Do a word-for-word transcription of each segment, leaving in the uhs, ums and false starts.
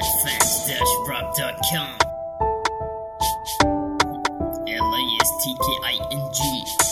advance dash rap dot com L A S T K I N G.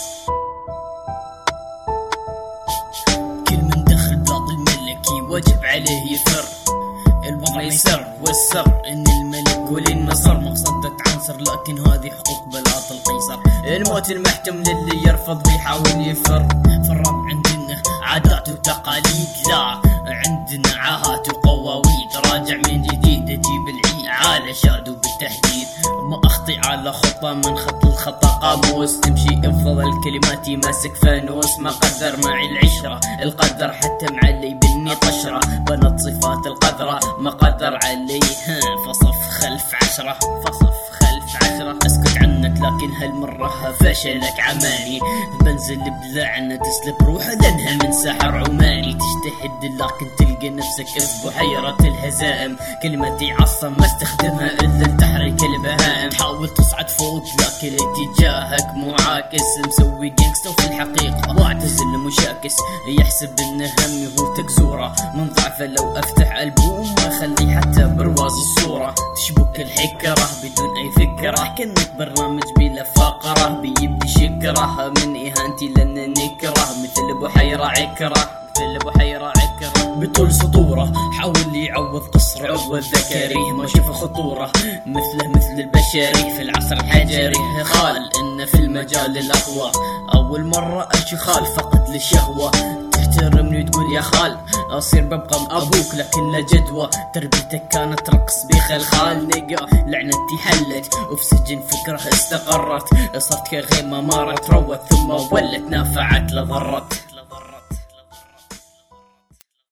كل من دخل بلاط الملكي واجب عليه يفر. الوضع يسر والسر ان الملك وللنصر مقصدة عنصر، لكن هذه حقوق بلاط القيصر. الموت المحتم للي يرفض ويحاول يفر. في الرب عندنا عادات وتقاليد، لا عندنا عاهات وقواويد. راجع من جديد اجيب العيد على شادو بالتحديد. ما اخطي على خطة من خط الخطا قاموس، تمشي افضل الكلمات ماسك فانوس. ما قدر معي العشرة القدر حتى معلي بني طشرة. بنت صفات القدرة ما قدر علي فصف خلف عشرة فصف خلف عشرة. اسكت عنك لكن هالمرة فشلك عماني. بنزل بلعنة تسلب روحه لانها من سحر عماني. تجتهد لكن تلقى نفسك في بحيرة الهزائم. كلمتي عصم ما استخدمها الا لتحريك البهائم. تحاول تصعد فوق لكن اتجاهك معاكس. مسوي جينكستر في الحقيقة واعتزل مشاكس. يحسب ان همي هو تكزورة من ضعفه. لو افتح البوم ما اخلي حتى برواز الصورة. تشبك الحكرة بدون اي فكرة، كأنك برنامج بلا فقرة. بيبدي شكره من اهانتي لان نكره. مثل بحيرة عكرة مثل بحيرة عكرة بطول سطورة. حاول يعوض قصر عضو الذكري ما شوف خطورة. مثله مثل البشري في العصر الحجري. خال ان في المجال الاقوى اول مرة اشي خال فقد للشهوة. تحترمني تقول يا خال اصير ببقى ابوك لكن لا جدوى. تربيتك كانت رقص بخلخال. نقا لعنتي حلت وفي سجن فكرة استقرت. صرت كغيمة مارت روت ثم ولت نافعت لضرت.